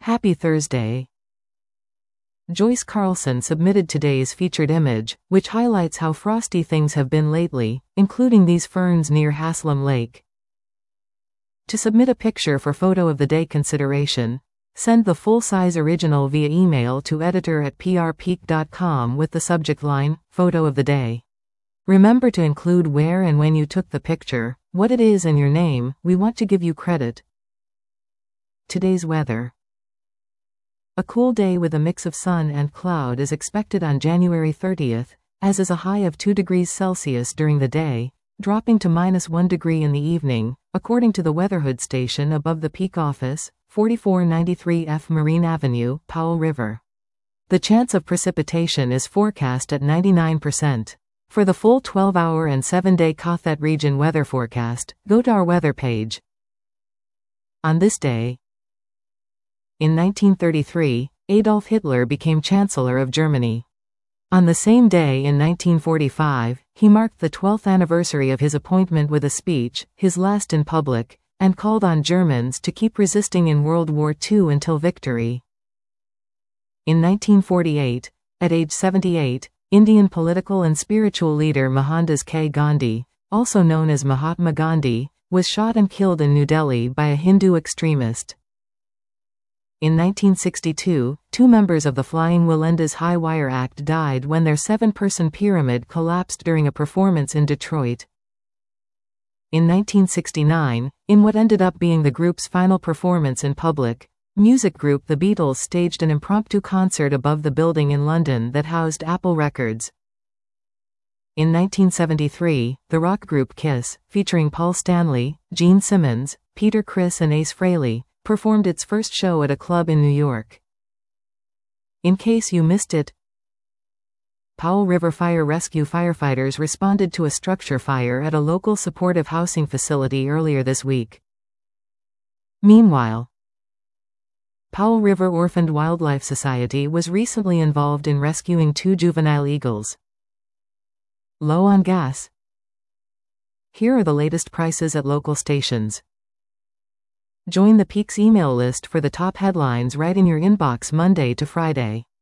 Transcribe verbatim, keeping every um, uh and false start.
Happy Thursday. Joyce Carlson submitted today's featured image, which highlights how frosty things have been lately, including these ferns near Haslam Lake. To submit a picture for Photo of the Day consideration, send the full-size original via email to editor at p r peak dot com with the subject line, Photo of the Day. Remember to include where and when you took the picture, what it is and your name. We want to give you credit. Today's weather. A cool day with a mix of sun and cloud is expected on January thirtieth, as is a high of two degrees Celsius during the day, dropping to minus one degree in the evening, according to the Weatherhood station above the Peak office, forty-four ninety-three F Marine Avenue, Powell River. The chance of precipitation is forecast at ninety-nine percent. For the full twelve hour and seven day Cothet region weather forecast, go to our weather page. On this day, in nineteen thirty-three, Adolf Hitler became Chancellor of Germany. On the same day in nineteen forty-five, he marked the twelfth anniversary of his appointment with a speech, his last in public, and called on Germans to keep resisting in World War Two until victory. In nineteen forty-eight, at age seventy-eight, Indian political and spiritual leader Mohandas K. Gandhi, also known as Mahatma Gandhi, was shot and killed in New Delhi by a Hindu extremist. In nineteen sixty-two, two members of the Flying Willendas High Wire Act died when their seven-person pyramid collapsed during a performance in Detroit. In nineteen sixty-nine, in what ended up being the group's final performance in public, music group The Beatles staged an impromptu concert above the building in London that housed Apple Records. In nineteen seventy-three, the rock group Kiss, featuring Paul Stanley, Gene Simmons, Peter Criss and Ace Frehley, performed its first show at a club in New York. In case you missed it, Powell River Fire Rescue firefighters responded to a structure fire at a local supportive housing facility earlier this week. Meanwhile, Powell River Orphaned Wildlife Society was recently involved in rescuing two juvenile eagles. Low on gas? Here are the latest prices at local stations. Join the Peaks email list for the top headlines right in your inbox Monday to Friday.